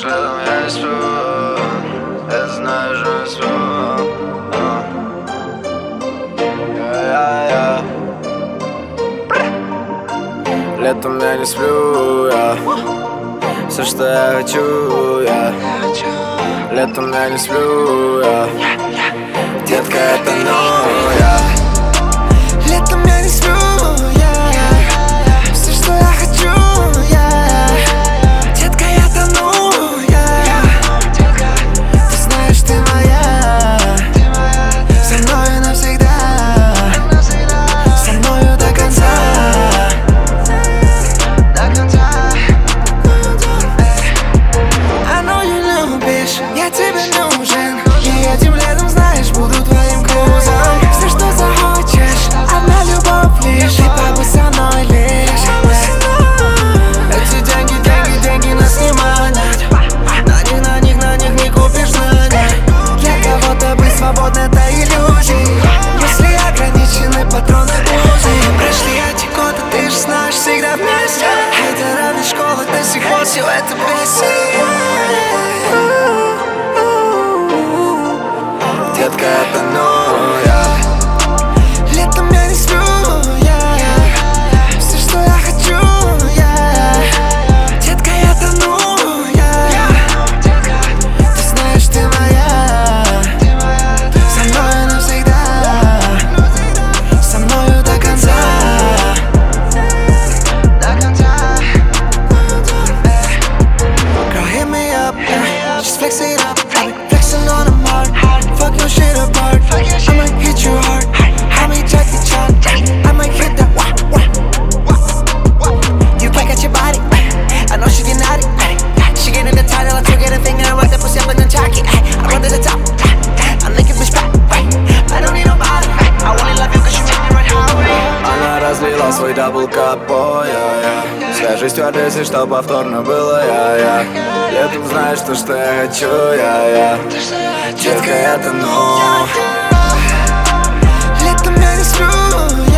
знаешь, летом я не сплю. Это знаешь, что я сплю. Летом я не сплю, я. Все, что я хочу, я. Летом я не сплю, я. Детка, это но я. Летом я не сплю, я. Все, что я хочу, я. Детка, я тону, я. Ты знаешь, ты моя. Со мною навсегда. Со мною до конца. I know you любишь, я тебе нужен. И этим летом, знаешь, буду твоим грузом. Все, что захочешь, одна любовь лишь. И побудь со мной лишь. Эти деньги нас не манят. На них не купишь знания. Для кого-то быть свободной — это иллюзия. Если ограничены патроны Uzi. Прошли эти годы, ты же знаешь, всегда вместе. Это равно школа, до сих пор все это бесит. Детка, это но я. Летом я не сплю, я. Все, что я хочу, я. Детка, я тону, я. Ты знаешь, ты моя. Со мною навсегда. Со мною до конца. Girl, hit me up, just flex it up. Flexing on them hard. Fuck your shit apart. I might hit you hard. I might jack the chalk. I might hit that wah wah. You can't get your body. I know she get naughty. She get in the title, I took it a finger and rubbed the pussy up in the jockey. I run to the top. I'm making bitch back. I don't need nobody. I only love you cause you make me right highway. Она разлила свой даблкап, я. Скажи стюардессе, что повторно было я. Летом знаешь то, что я хочу, я. Детка, это но. Летом я не сплю,